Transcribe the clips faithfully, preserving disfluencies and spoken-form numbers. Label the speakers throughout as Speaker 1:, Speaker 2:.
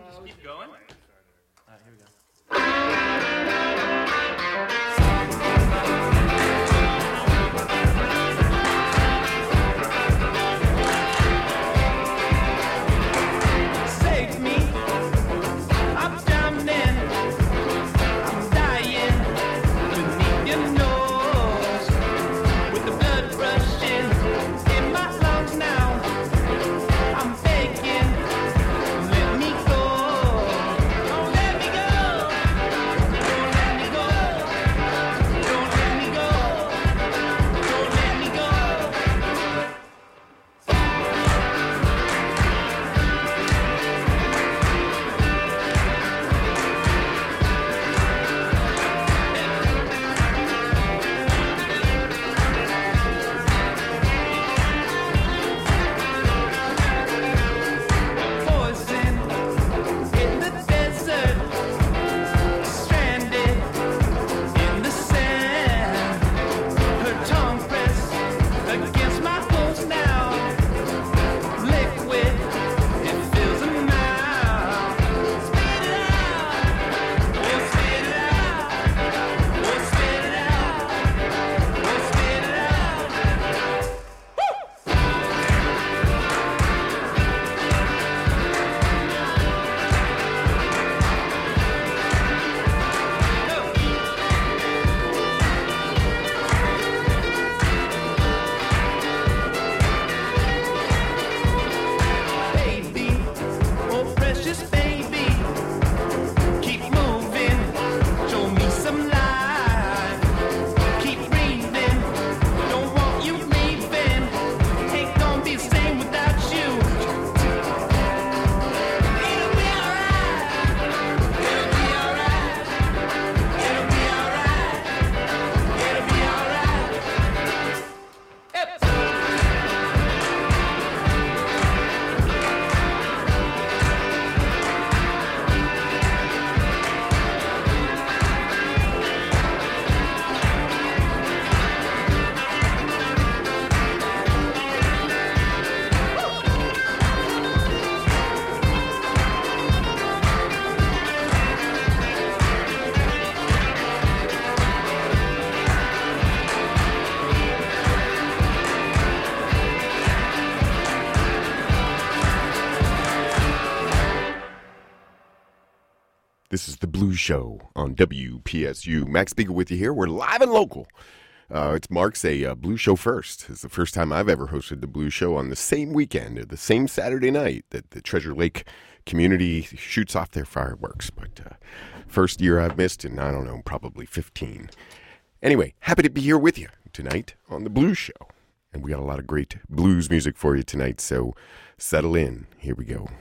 Speaker 1: Just keep going. All right, here we go.
Speaker 2: This is the Blues Show on W P S U. Max Spiegel with you here. We're live and local. Uh, it's Mark's a uh, Blues Show first. It's the first time I've ever hosted the Blues Show on the same weekend, the same Saturday night that the Treasure Lake community shoots off their fireworks. But uh, first year I've missed in, I don't know, probably fifteen. Anyway, happy to be here with you tonight on the Blues Show. And we got a lot of great blues music for you tonight, so settle in. Here we go.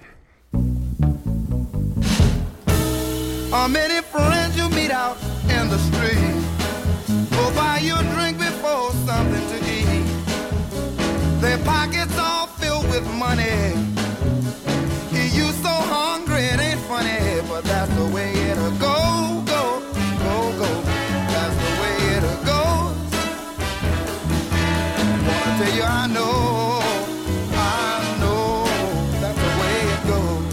Speaker 3: How many friends you meet out in the street? Go buy you a drink before something to eat. Their pockets all filled with money. You so hungry it ain't funny, but that's the way it'll go, go, go, go. That's the way it'll go. Wanna tell you I know, I know that's the way it goes.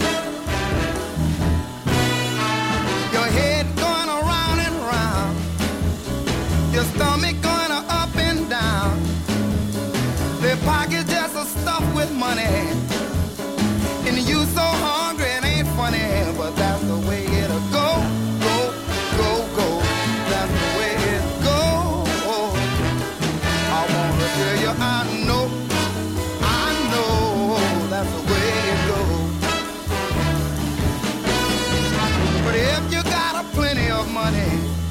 Speaker 3: Your head going around and round, your stomach going up and down. Their pockets just are stuffed with money. And you so hungry it ain't funny, but that's the way it'll go, go, go, go. That's the way it goes. I wanna tell you I know, I know that's the way it goes. But if you got a plenty of money,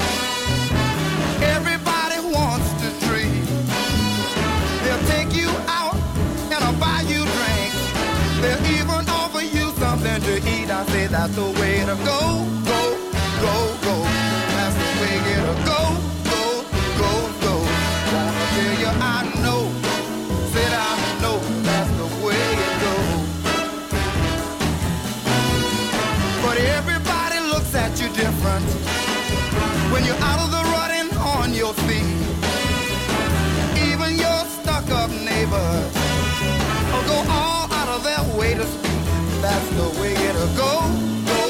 Speaker 3: everybody wants to treat. They'll take you out and I'll buy you drinks. They'll even offer you something to eat. I say that's the way to go, go, go, go. That's the way it'll go, go, go, go. Wanna tell you I know, said I know that's the way it goes. But everybody looks at you different when you're out of the running on your feet. Even your stuck-up neighbors will go all out of their way to speak. That's the way it'll go, go,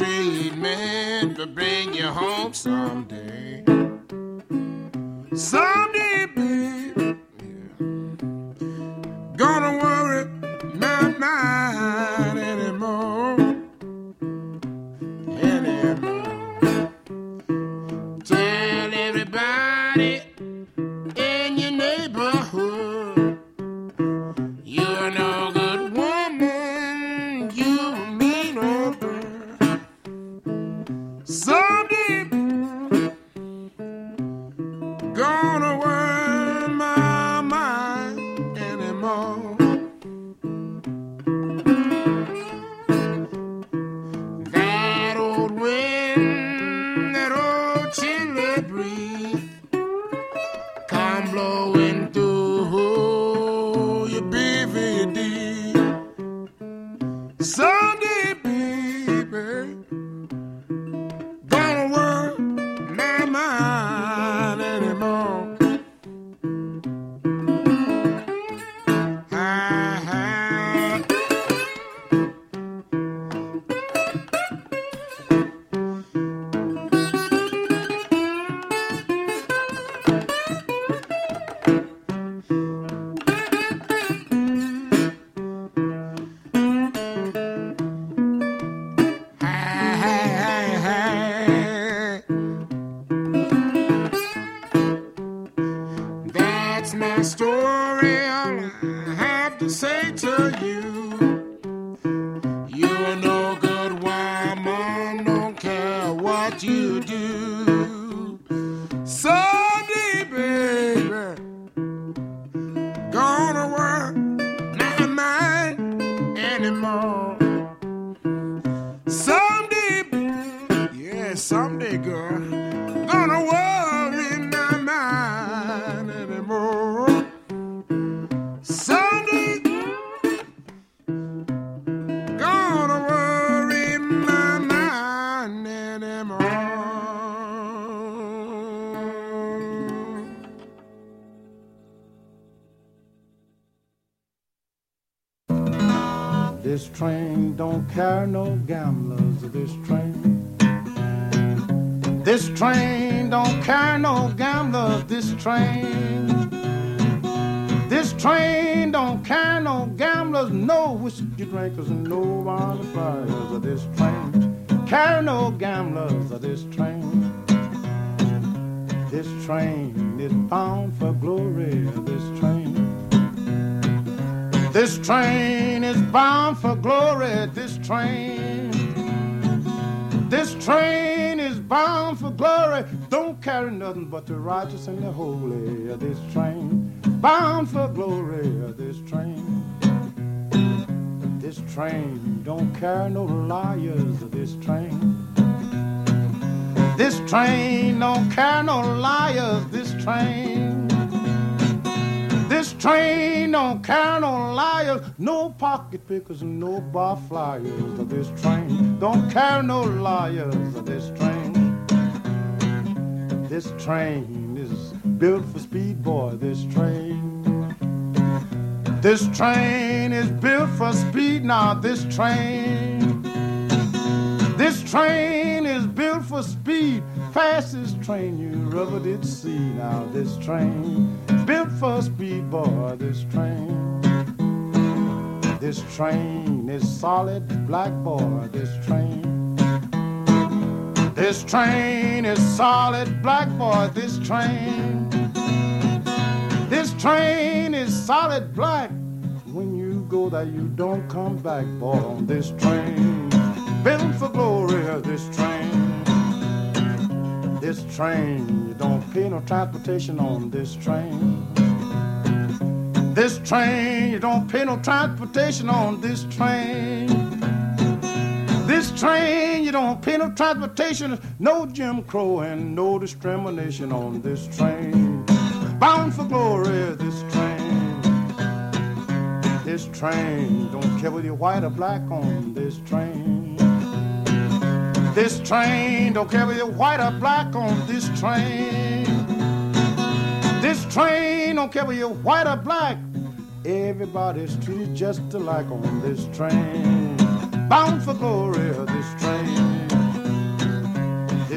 Speaker 4: treatment to bring you home someday. Someday, baby, yeah. Gonna worry my mind anymore, anymore. Tell everybody in your neighborhood you're no good woman, you mean no good. Someday gonna worry my mind anymore. That old wind, that old chilly breeze come blowing through your B V D. Someday, baby, gonna worry my mind anymore. Ah, that's my story, all I have to say to you. You're no good woman, don't care what you do. Someday, baby, gonna work my mind anymore. Someday, yeah, someday, girl, gonna worry my mind anymore. Someday, gonna worry my mind anymore.
Speaker 5: This train don't carry no gamblers. This train. This train don't carry no gamblers. This train. This train don't carry no gamblers, no whiskey drinkers, and no wine flyers. This train carry no gamblers. This train. This train is bound for glory. This train. This train is bound for glory. This train. This train is bound for glory. Don't carry nothing but the righteous and the holy. This train bound for glory. This train. This train don't carry no liars. This train. This train don't carry no liars. This train. This train don't carry no liars, no pocket pickers and no bar flyers. This train don't carry no liars. This train. This train is built for speed, boy. This train. This train is built for speed now. This train. This train is built for speed. Fastest train you ever did see. Now this train built for speed, boy. This train. This train is solid black, boy. This train. This train is solid black, boy. This train. This train is solid black. When you go there, you don't come back, boy. On this train, built for glory. This train. This train, you don't pay no transportation on this train. This train, you don't pay no transportation on this train. This train, you don't pay no transportation, no Jim Crow and no discrimination on this train. Bound for glory, this train. This train, don't care whether you're white or black on this train. This train, don't care whether you're white or black on this train. This train, don't care whether you're white or black. Everybody's treated just alike on this train. Bound for glory, this train.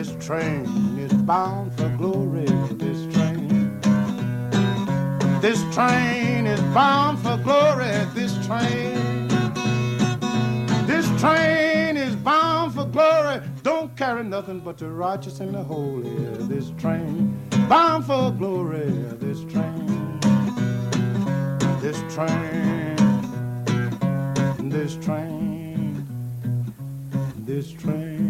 Speaker 5: This train is bound for glory. This train. This train is bound for glory. This train. This train is bound for glory. Don't carry nothing but the righteous and the holy. This train bound for glory. This train. This train. This train. This train.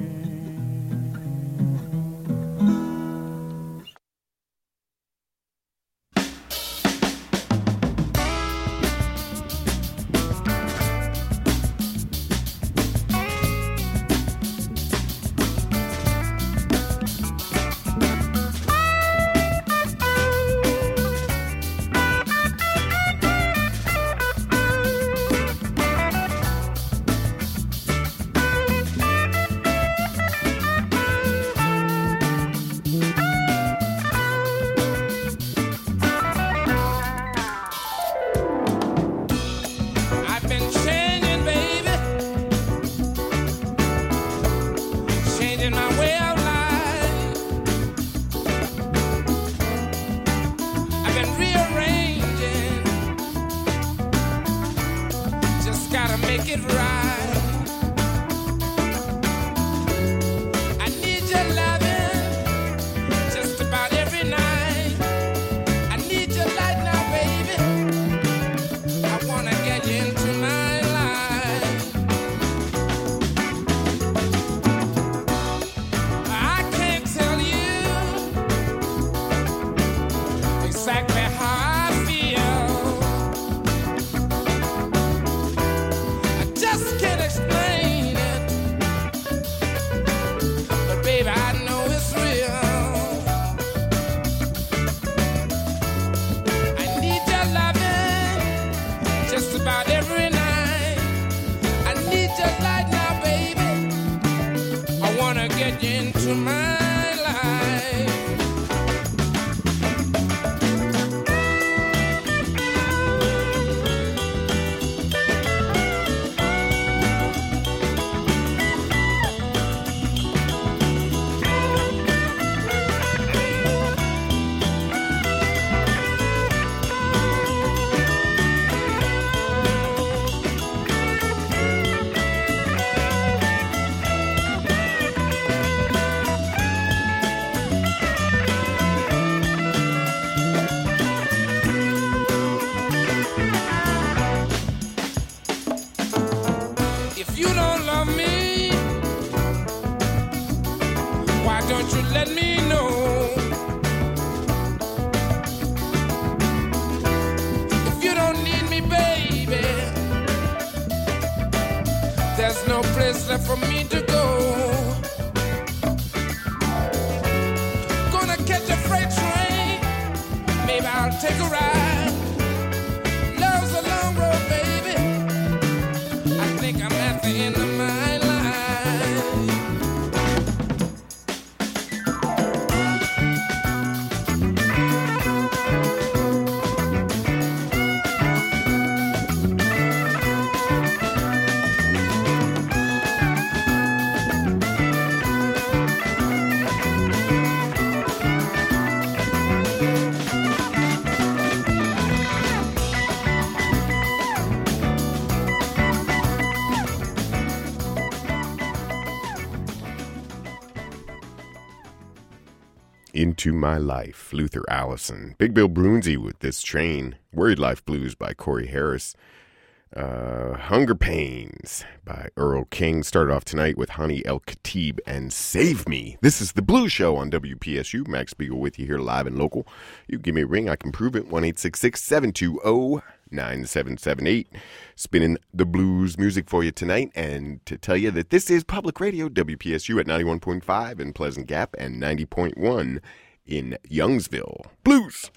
Speaker 2: Into My Life, Luther Allison. Big Bill Broonzy with This Train. Worried Life Blues by Corey Harris. Uh, Hunger Pains by Earl King. Started off tonight with Hani El Khatib and Save Me. This is the Blues Show on W P S U. Max Spiegel with you here live and local. You give me a ring, I can prove it. one eight six six, seven two zero, nine seven seven eight. Spinning the blues music for you tonight, and to tell you that this is public radio, W P S U at ninety-one point five in Pleasant Gap and ninety point one in Youngsville. Blues!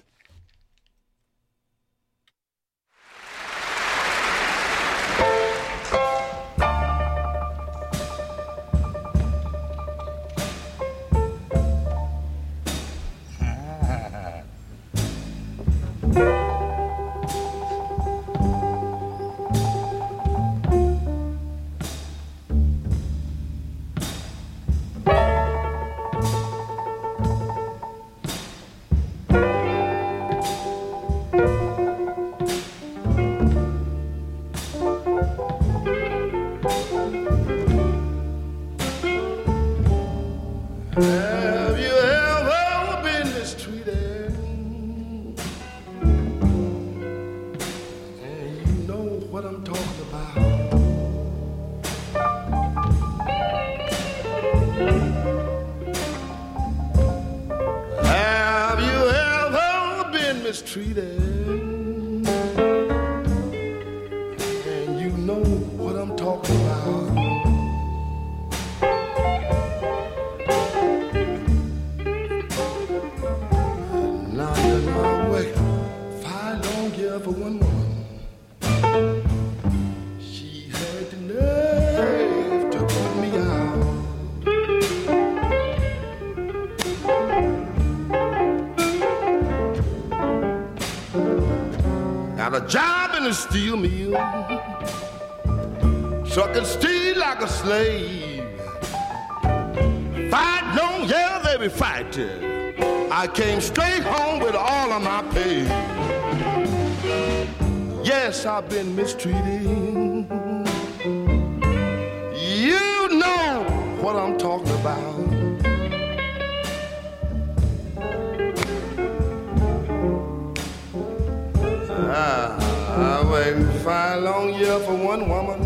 Speaker 3: mistreated, and you know what I'm talking about. Now you know I worked five long years for one woman. She had the nerve to put me out. Got a job in a steel mill, trucking steel like a slave. Fight long years they be fighting. I came straight home with all of my pay. Yes, I've been mistreated. You know what I'm talking about. I waited five long years for one woman.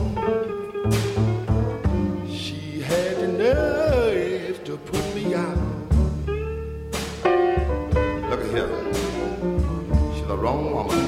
Speaker 3: She had the nerve to put me out. Look at here. She's the wrong woman.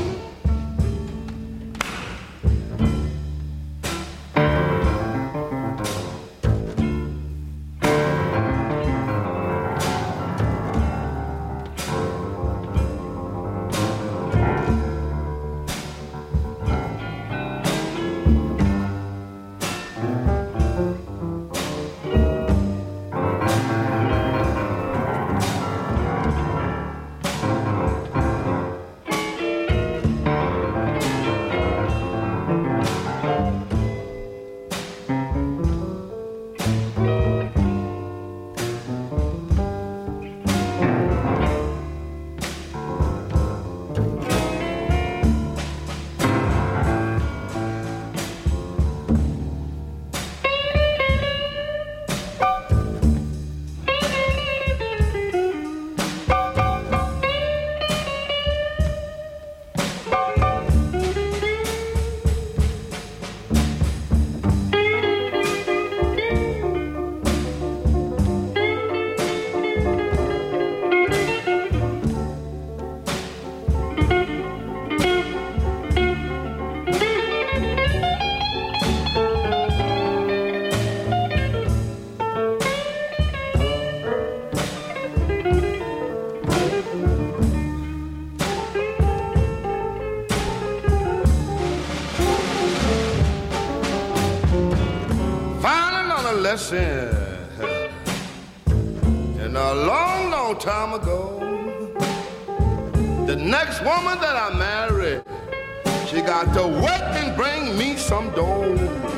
Speaker 3: And a long, long time ago, the next woman that I married, she got to work and bring me some dough.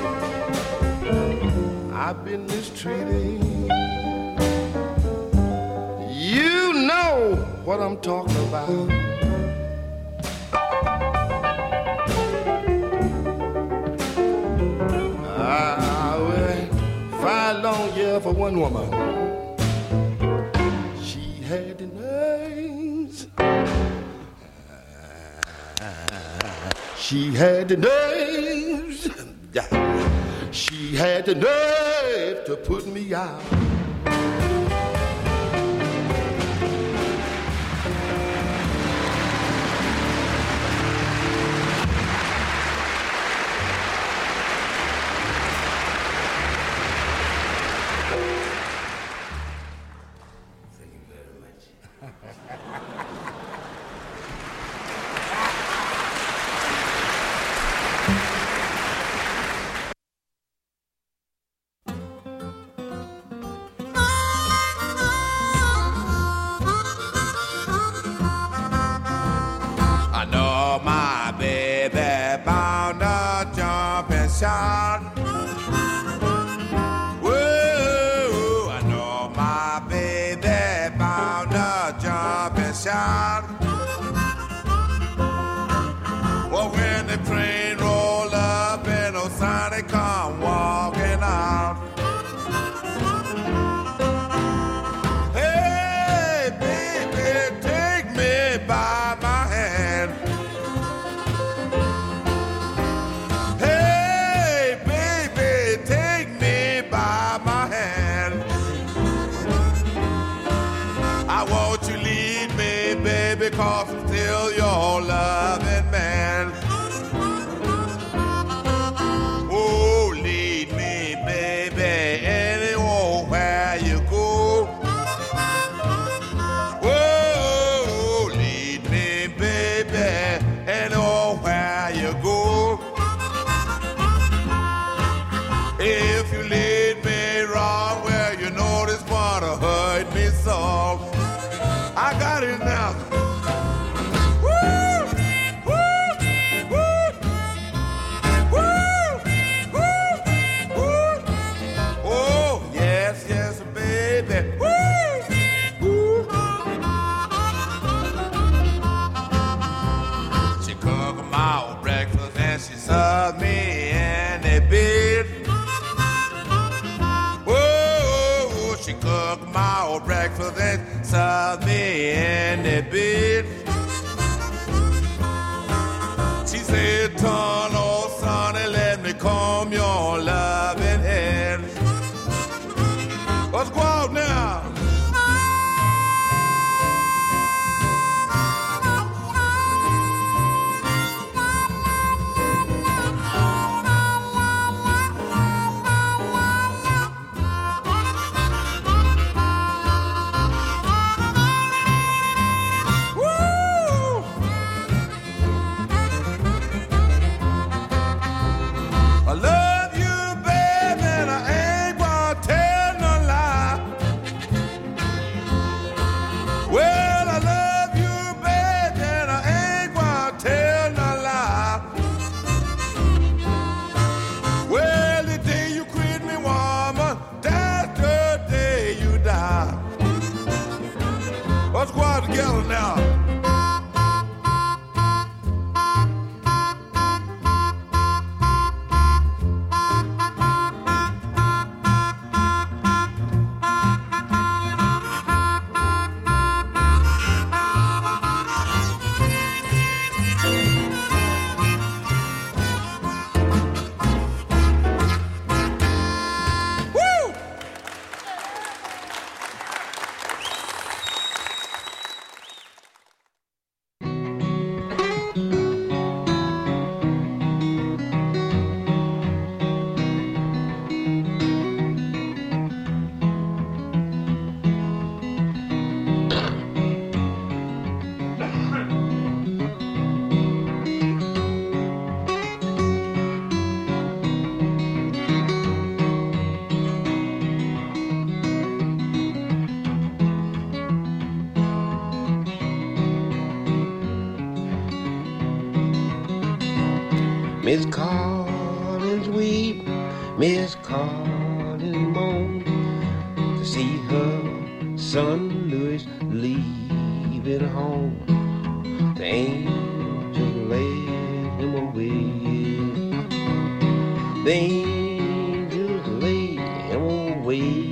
Speaker 3: I've been mistreated. You know what I'm talking about. Five long years for one woman. She had the nerves. She had the nerves. She had the nerve to put me out.
Speaker 6: baby, 'cause I'm still your loving man. Oh, lead me, baby, anywhere you go. Oh, lead me, baby, anywhere you go. If you lead me wrong, well, you know this gonna hurt me so. I got it now. Woo! Woo! Woo! Woo! Woo! Woo! Oh, yes, yes, baby. Woo! Woo! She cooked my breakfast and she served me in a bed. She cooked my old breakfast and served me in the bed. She said, turn, oh sonny, let me comb your loving head. Let's go out now. Let's go out together now.
Speaker 7: Miss Collins weep, Miss Collins moan to see her son Louis leaving home. The angel led him away. The angels laid him away.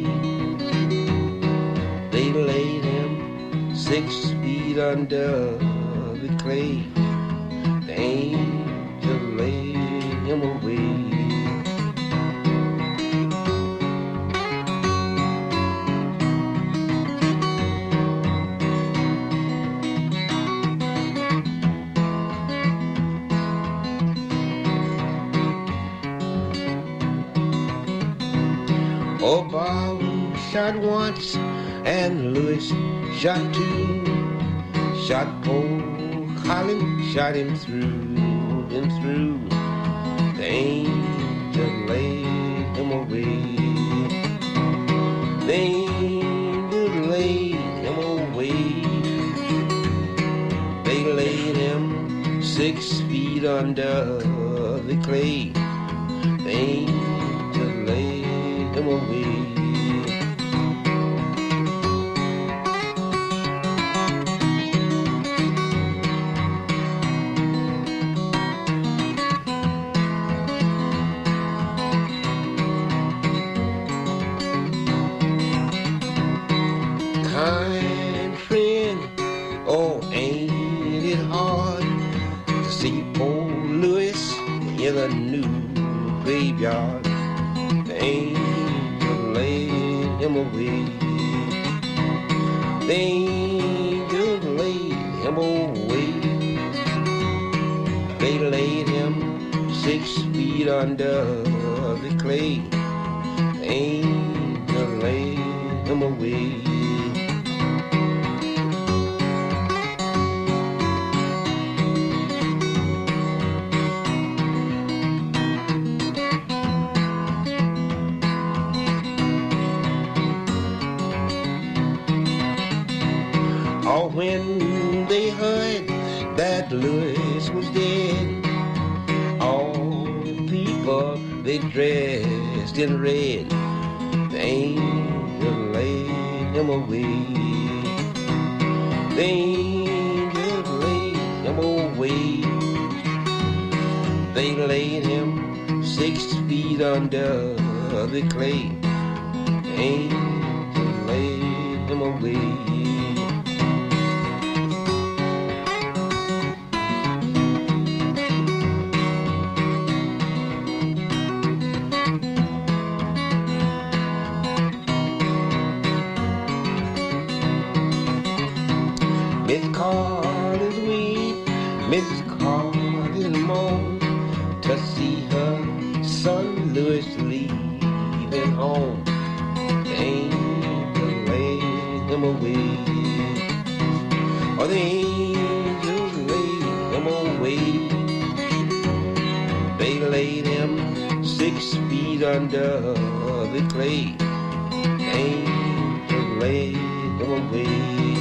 Speaker 7: They laid him six feet under the clay. The angel laid him away. Oh, Bob shot once and Louis shot two. Shot poor Colin, shot him through, him through. The angel laid him away. The angel laid him away. They laid him six feet under the clay. The angel laid him away. Kind friend, oh, ain't it hard to see poor Louis in a new graveyard? The angel laid him away. The angel laid him away. They laid him six feet under the clay. Angel laid him away. Oh, when they heard that Louis was dead, all the people, they dressed in red. The angel laid him away. The angel laid him away. They laid him six feet under the clay. The angel laid him away. Miss Carter's weep, Missus Carter moan to see her son Louis leaving home. The angel laid him away. Oh, the angel laid him away. They laid him six feet under the clay. The angel laid him away.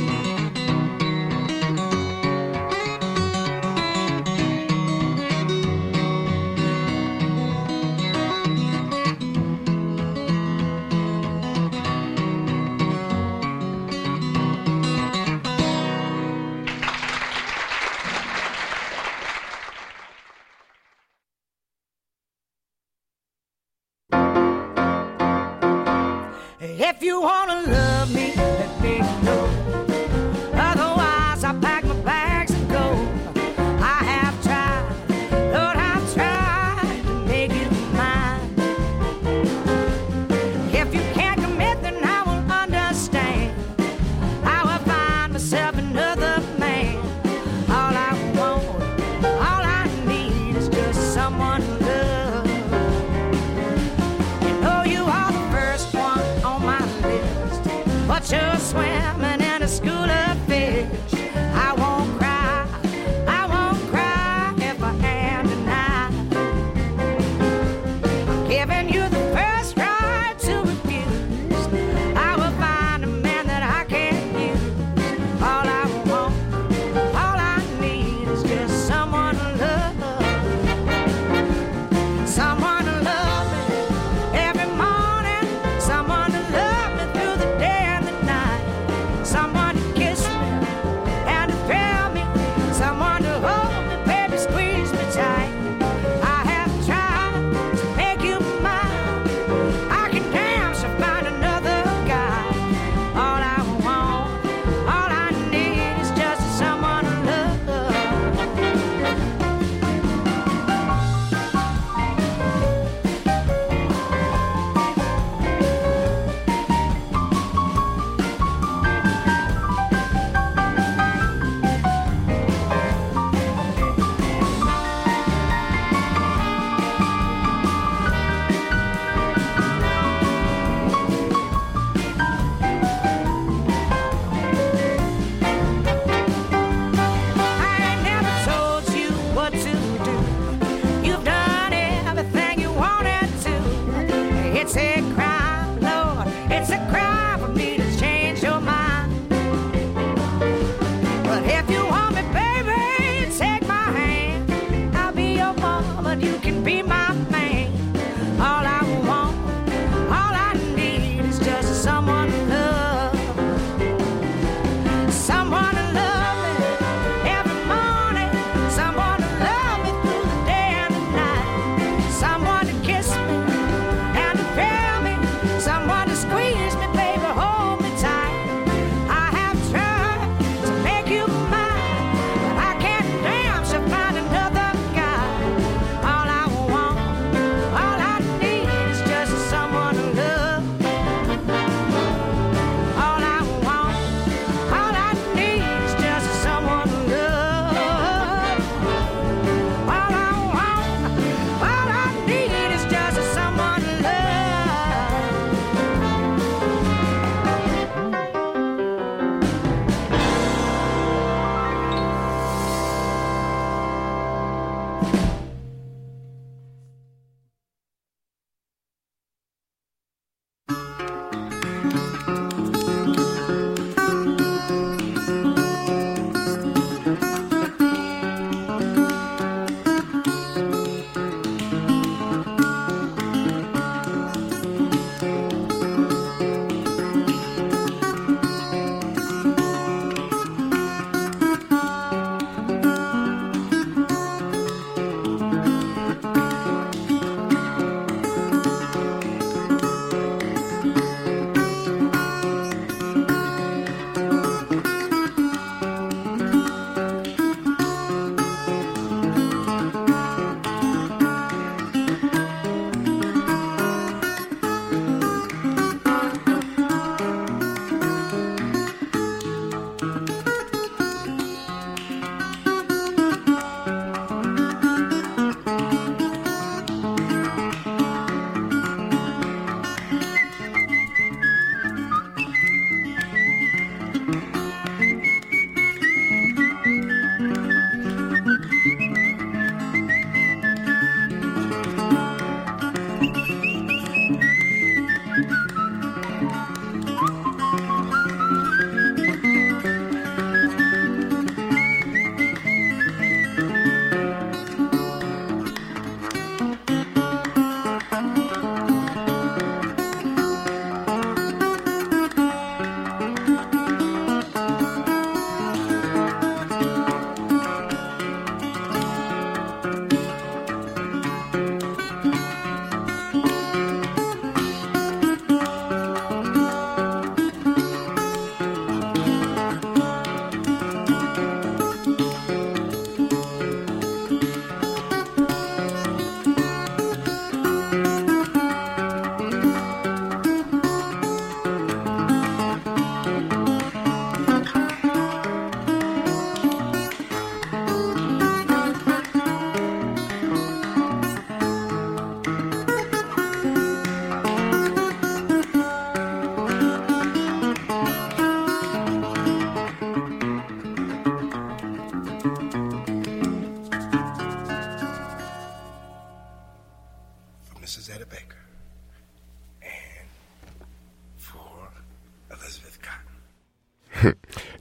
Speaker 8: If you wanna love me, let me know. Otherwise, I pack my bags and go. I have tried, Lord, I've tried to make it mine. If you can't commit, then I will understand. I will find myself another man. All I want, all I need is just someone to love. You know you are the first one on my list.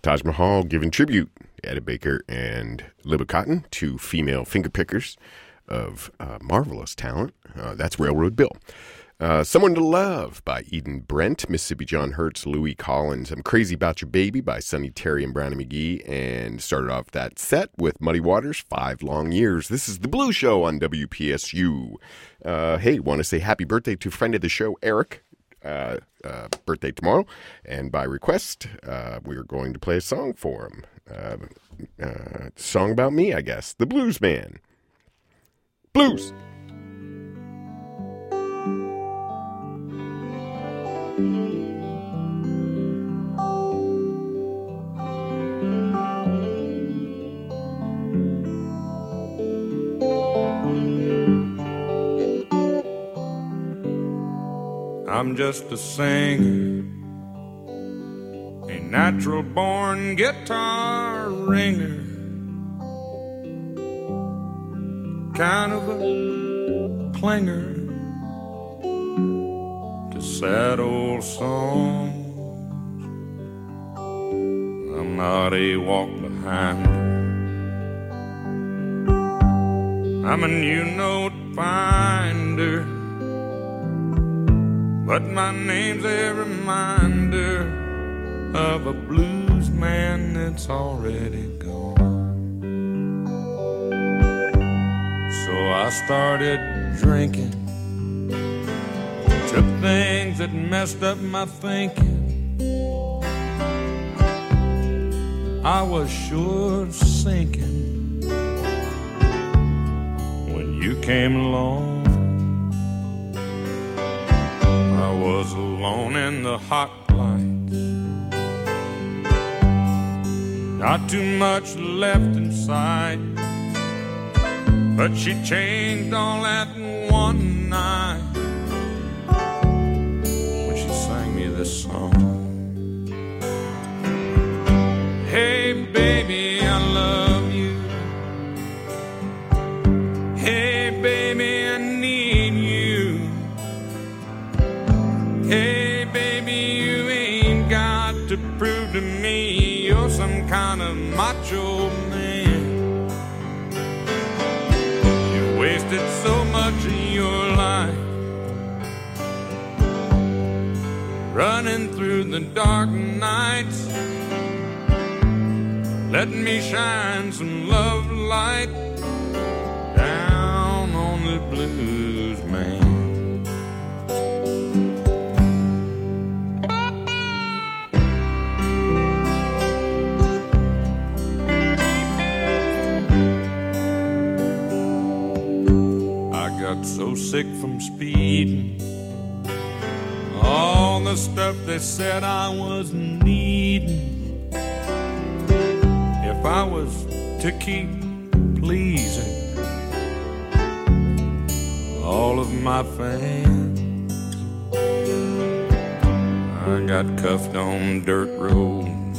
Speaker 2: Taj Mahal giving tribute, Etta Baker and Libba Cotton, two female fingerpickers of uh, marvelous talent. Uh, that's Railroad Bill. Uh, Someone to Love by Eden Brent, Mississippi John Hurts, Louis Collins. I'm Crazy About Your Baby by Sonny Terry and Brownie McGee. And started off that set with Muddy Waters, Five Long Years. This is The Blue Show on W P S U. Uh, hey, want to say happy birthday to friend of the show, Eric. Uh, uh, birthday tomorrow. And by request, uh, we're going to play a song for him. Uh, uh, song about me, I guess. The Blues Man. Blues.
Speaker 9: I'm just a singer, a natural born guitar ringer, kind of a clinger to sad old songs. I'm not a walk behind, I'm a new note finder, but my name's a reminder of a blues man that's already gone. So I started drinking, took things that messed up my thinking. I was sure sinking when you came along. I was alone in the hot lights, not too much left in sight, but she changed all that in one night when she sang me this song. Hey baby, I love you. Hey baby, I need you. Hey baby, you ain't got to prove to me you're some kind of macho man. You wasted so much of your life running through the dark nights, letting me shine some love light down on the blues man. So sick from speeding, all the stuff they said I was needing. If I was to keep pleasing all of my fans, I got cuffed on dirt roads,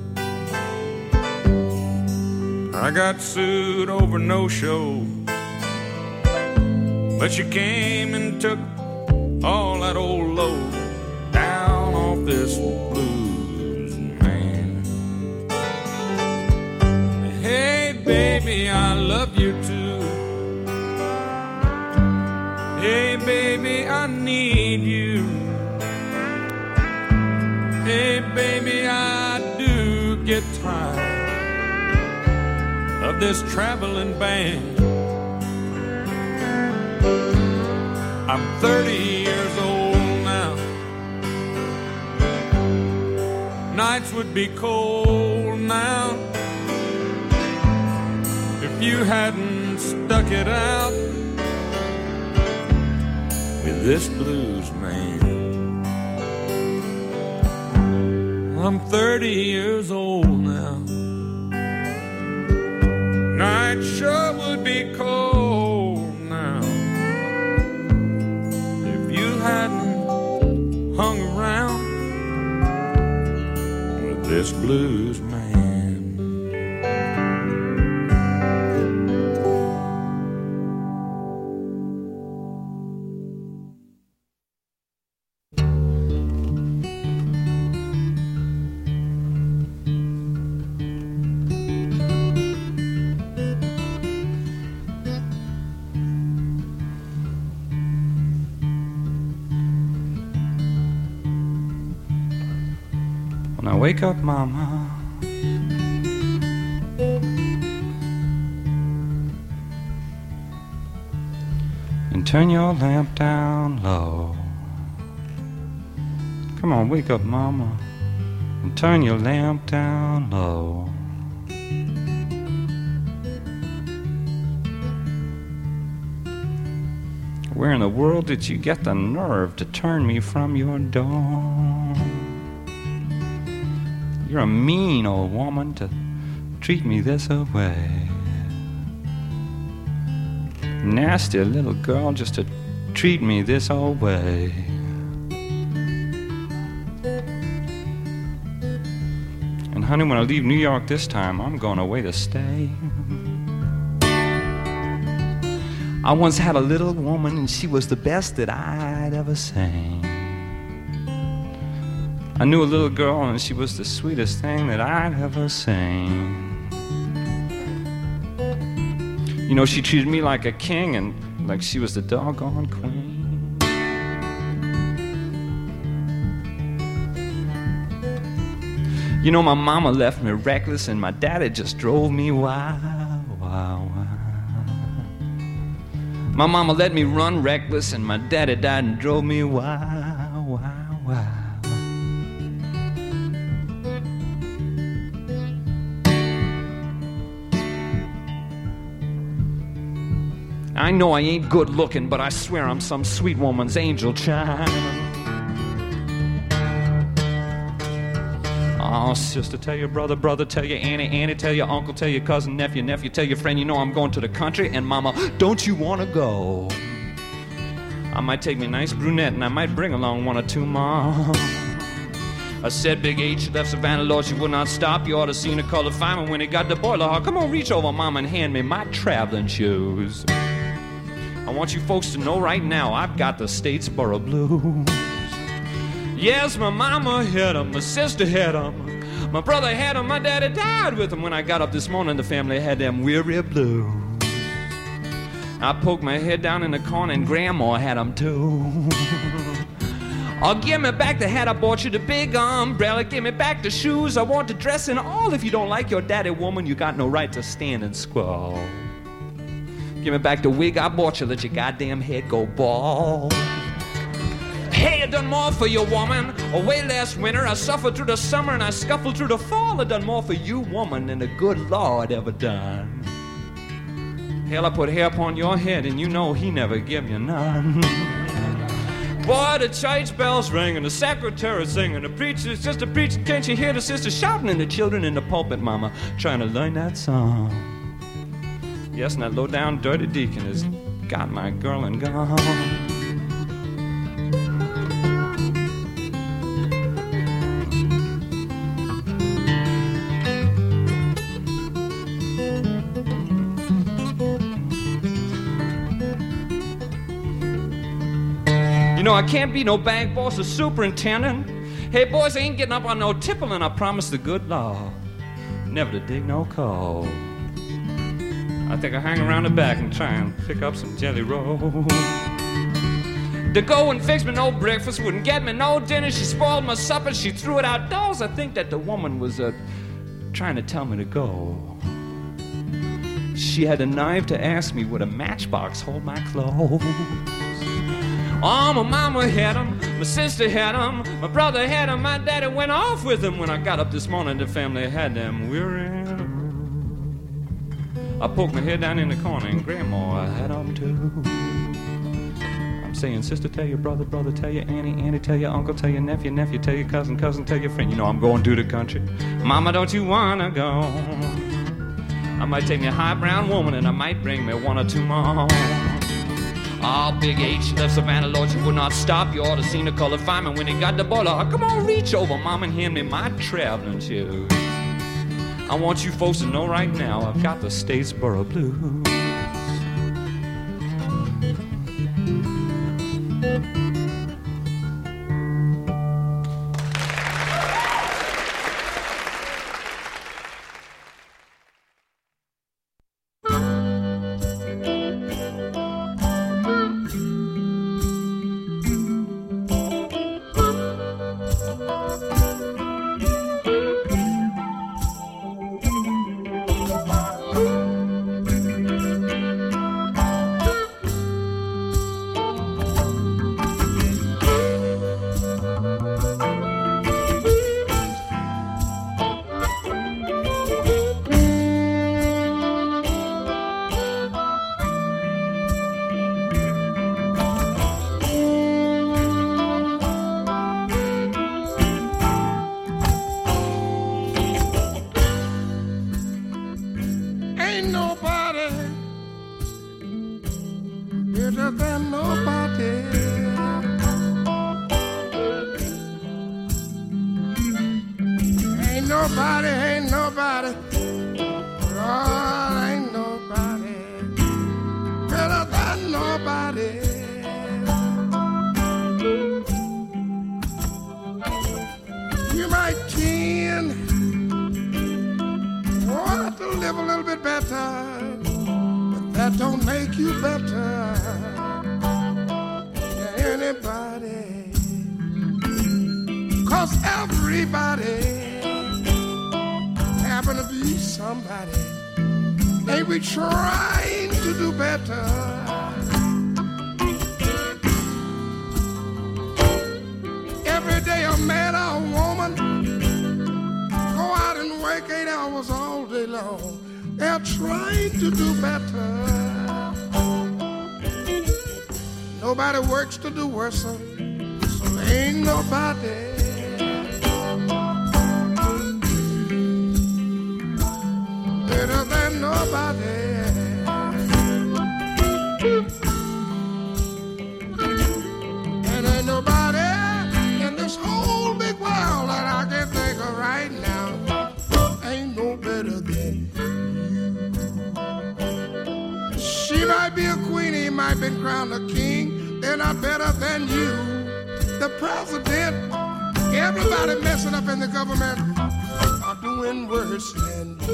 Speaker 9: I got sued over no-show. But you came and took all that old load down off this blues man. Hey baby, I love you too. Hey baby, I need you. Hey baby, I do get tired of this traveling band. I'm thirty years old now. Nights would be cold now if you hadn't stuck it out with this blues man. I'm thirty years old now. Night sure would be cold now if you hadn't hung around with this blues man. wake up, mama. And turn your lamp down low. Come on, wake up, mama. And turn your lamp down low. Where in the world did you get the nerve to turn me from your door? You're a mean old woman to treat me this way. Nasty little girl just to treat me this old way. And honey, when I leave New York this time, I'm going away to stay. I once had a little woman and she was the best that I'd ever seen. I knew a little girl and she was the sweetest thing that I'd ever seen. You know, she treated me like a king and like she was the doggone queen. You know, my mama left me reckless and my daddy just drove me wild, wild, wild. My mama let me run reckless and my daddy died and drove me wild, wild, wild. I know I ain't good looking, but I swear I'm some sweet woman's angel child. Oh, sister, tell your brother, brother, tell your auntie, auntie, tell your uncle, tell your cousin, nephew, nephew, tell your friend, you know I'm going to the country, and mama, don't you want to go? I might take me a nice brunette, and I might bring along one or two more. I said, Big H, she left Savannah, Lord, she would not stop. You ought to seen the colored fireman when he got the boiler hot. Come on, reach over, mama, and hand me my traveling shoes. I want you folks to know right now I've got the Statesboro blues. Yes, my mama had 'em, my sister had 'em, my brother had 'em, my daddy died with 'em. When I got up this morning, the family had them weary blues. I poked my head down in the corner and Grandma had 'em too. Oh, give me back the hat I bought you, the big umbrella. Give me back the shoes, I want the dress and all. If you don't like your daddy, woman, you got no right to stand and squall. Give me back the wig I bought you, let your goddamn head go bald. Hey, I done more for you, woman. Away last winter, I suffered through the summer and I scuffled through the fall. I done more for you, woman, than the good Lord ever done. Hell, I put hair upon your head and you know he never give you none. Boy, the church bells ring and the secretary singing. The preacher's just a preacher. Can't you hear the sister shouting and the children in the pulpit, mama, trying to learn that song? Yes, and that low-down dirty deacon has got my girl and gone. You know, I can't be no bank boss or superintendent. Hey, boys, I ain't getting up on no tipple, and I promise the good Lord never to dig no coal. I think I'll hang around the back and try and pick up some jelly rolls. To go and fix me no breakfast, wouldn't get me no dinner. She spoiled my supper, she threw it outdoors. I think that the woman was uh, trying to tell me to go. She had a knife to ask me would a matchbox hold my clothes. Oh, my mama had 'em, my sister had 'em, my brother had 'em, my daddy went off with 'em. When I got up this morning, the family had them weary. I poked my head down in the corner and Grandma had 'em too. I'm saying, sister, tell your brother, brother, tell your auntie, auntie, tell your uncle, tell your nephew, nephew, tell your cousin, cousin, tell your friend, you know I'm going to the country. Mama, don't you wanna go? I might take me a high brown woman and I might bring me one or two more. Oh, Big H left Savannah, Lord, you would not stop. You ought to seen the colored fireman when he got the boiler. Oh, come on, reach over, Mama, and hand me my traveling shoes. I want you folks to know right now I've got the Statesboro blues.
Speaker 4: ain't nobody better than nobody. Ain't nobody, ain't nobody, Lord, ain't nobody better than nobody. You might can want to live a little bit better, but that don't make you better than anybody. 'Cause everybody happen to be somebody. Ain't we trying to do better? Every day a man or a woman go out and work eight hours all day long. They're trying to do better. Nobody works to do worse, so there ain't nobody better than nobody. And ain't nobody in this whole big world that I can think of right now ain't no better than you. She might be a queen, he might be crowned a king. They're not better than you. The president, everybody messing up in the government are doing worse than you.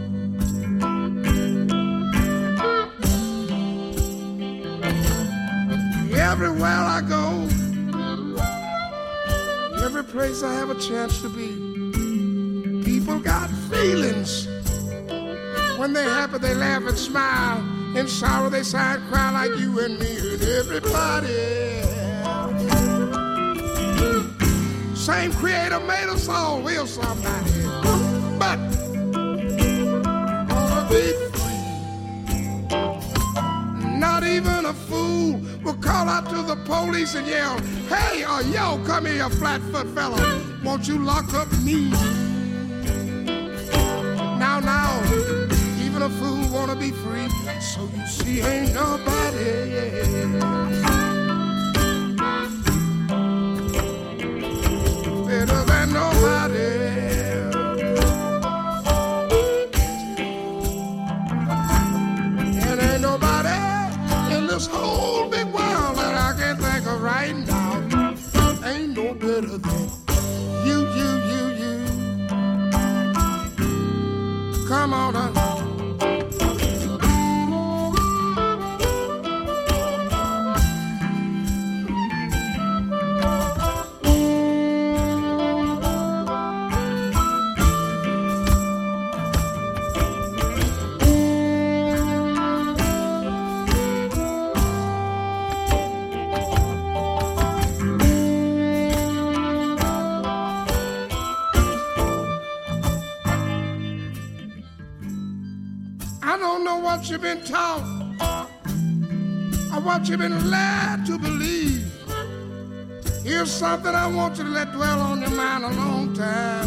Speaker 4: Everywhere I go, every place I have a chance to be, people got feelings. When they're happy, they laugh and smile. In sorrow, they sigh and cry like you and me and everybody. Same creator made us all, will somebody. But gonna be free. Not even a fool will call out to the police and yell, "Hey, or uh, yo, come here, you flat-foot fella. Won't you lock up me?" Now, now, even a fool wanna be free. So you see, ain't nobody better than nobody. And ain't nobody in this whole big world that I can think of right now ain't no better than you, you, you, you. Come on, on. What you've been taught or what you've been led to believe. Here's something I want you to let dwell on your mind a long time.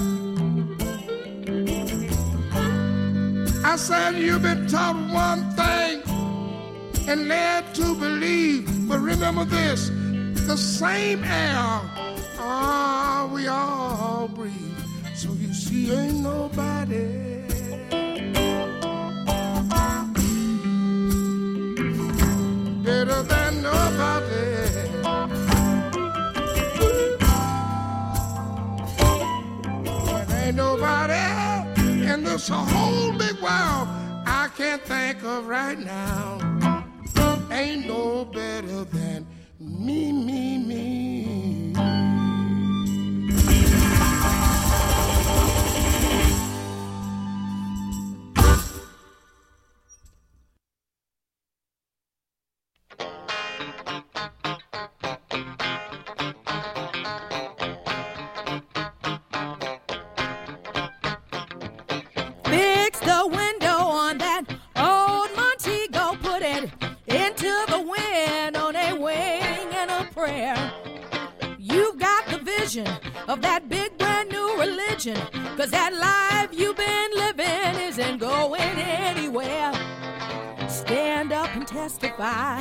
Speaker 4: I said you've been taught one thing and led to believe, but remember this, the same air oh, we all breathe. So you see, ain't nobody better than nobody. And ain't nobody in this whole big world I can't think of right now ain't no better than me, me, me.
Speaker 8: Fix the window on that old Montego, put it into the wind on a wing and a prayer. You've got the vision of that big brand new religion, 'cause that life you've been living isn't going anywhere. and testify.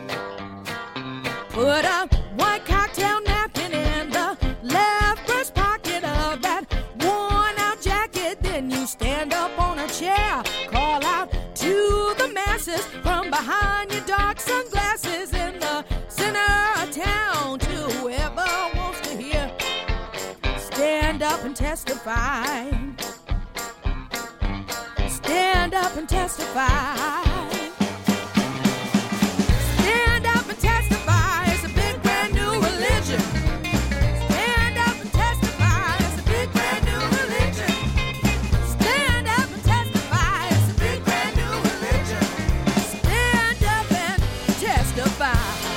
Speaker 8: Put a white cocktail napkin in the left breast pocket of that worn-out jacket. Then you stand up on a chair, call out to the masses from behind your dark sunglasses in the center of town. To whoever wants to hear, stand up and testify. Stand up and testify. Stand up and testify. It's a big brand new religion. Stand up and testify. It's a big brand new religion. Stand up and testify. It's a big brand new religion. Stand up and testify.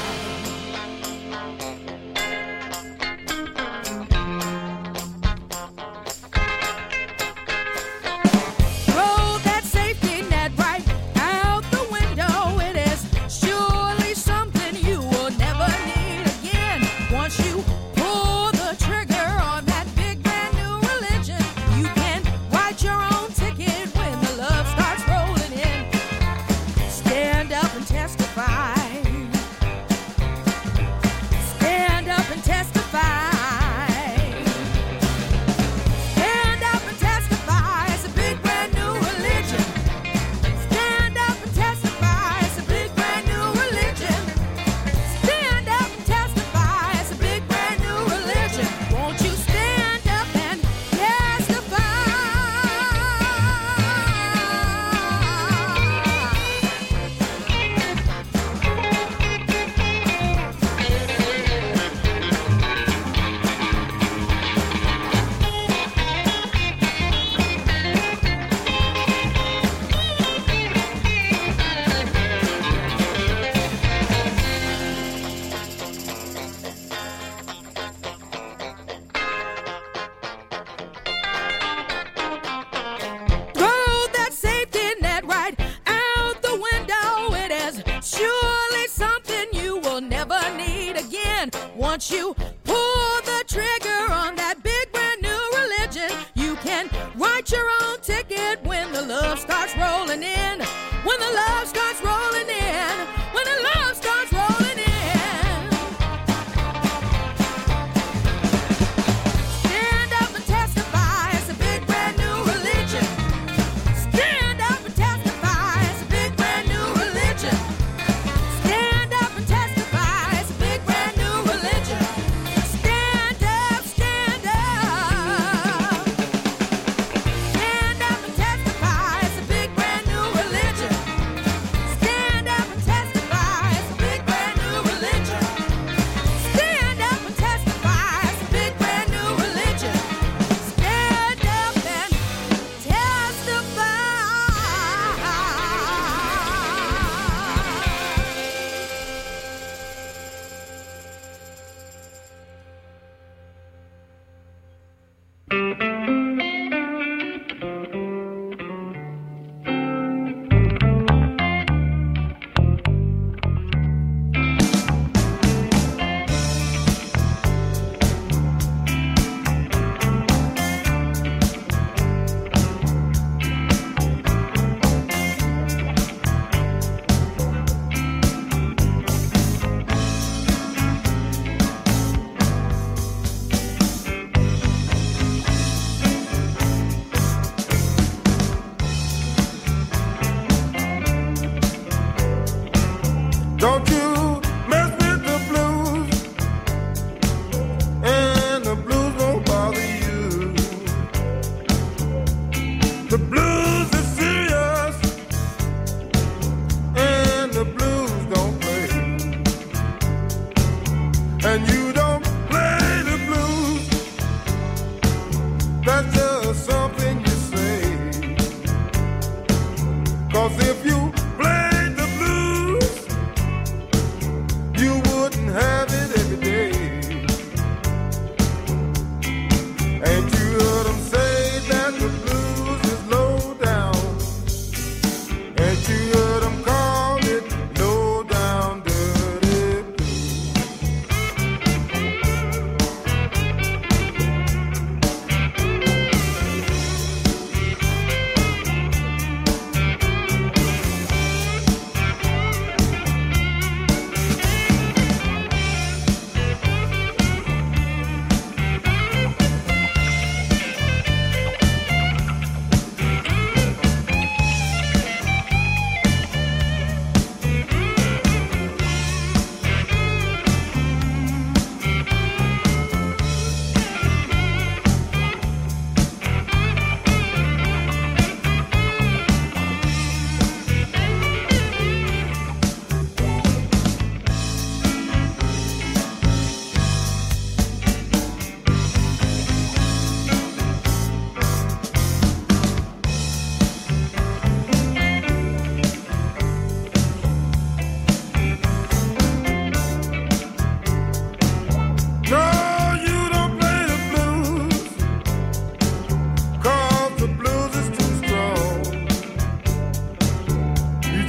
Speaker 8: Once you pull the trigger on that big brand new religion, you can write your own ticket when the love starts rolling in. When the love starts rolling in. When the love starts rolling in. Stand up and testify. It's a big brand new religion. Stand up and testify. It's a big brand new religion. Stand up and testify. It's a big brand new religion.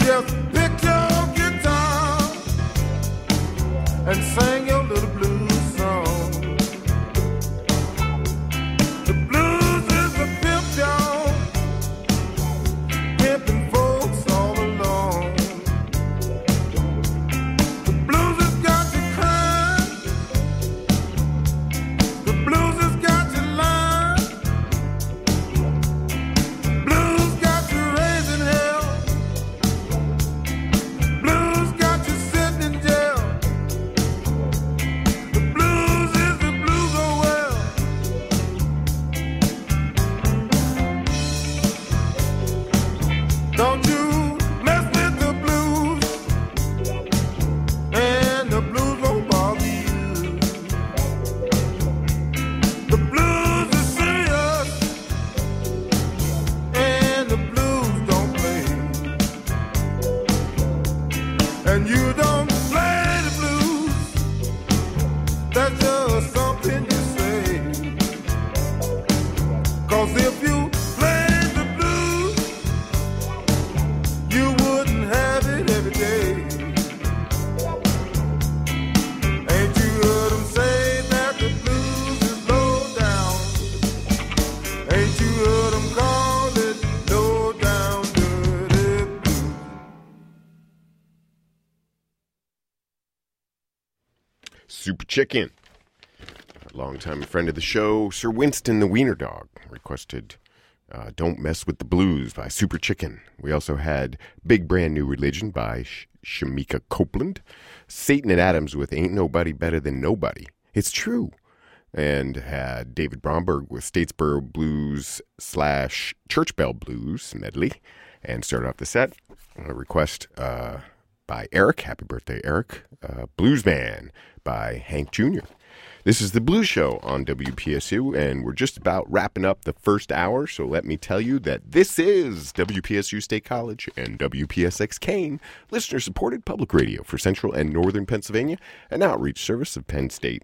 Speaker 6: Just pick your guitar and sing your little blues song. The blues is a pimp, y'all, pimping folks all along. The blues has got you crying, the blues has got you lying, blues got you raising hell, blues got you sitting in jail. The blues is the blues, oh well. Don't you mess with the blues, and the blues won't bother you. The blues is serious, and the blues don't play. And you don't play the blues, that's just something you say. 'Cause if you played the blues, you wouldn't have it every day. Ain't you heard 'em say that the blues is low down? Ain't you heard 'em call it low down dirty blues?
Speaker 2: Super Chicken. A longtime friend of the show, Sir Winston the Wiener Dog, requested uh, Don't Mess with the Blues by Super Chicken. We also had Big Brand New Religion by Sh- Shamika Copeland. Satan and Adams with Ain't Nobody Better Than Nobody. It's true. And had David Bromberg with Statesboro Blues slash Church Bell Blues medley. And started off the set, a request uh, by Eric. Happy birthday, Eric. Uh, Blues Man by Hank Junior This is the Blues Show on W P S U, and we're just about wrapping up the first hour, so let me tell you that this is W P S U State College and W P S X Kane, listener-supported public radio for Central and Northern Pennsylvania, an outreach service of Penn State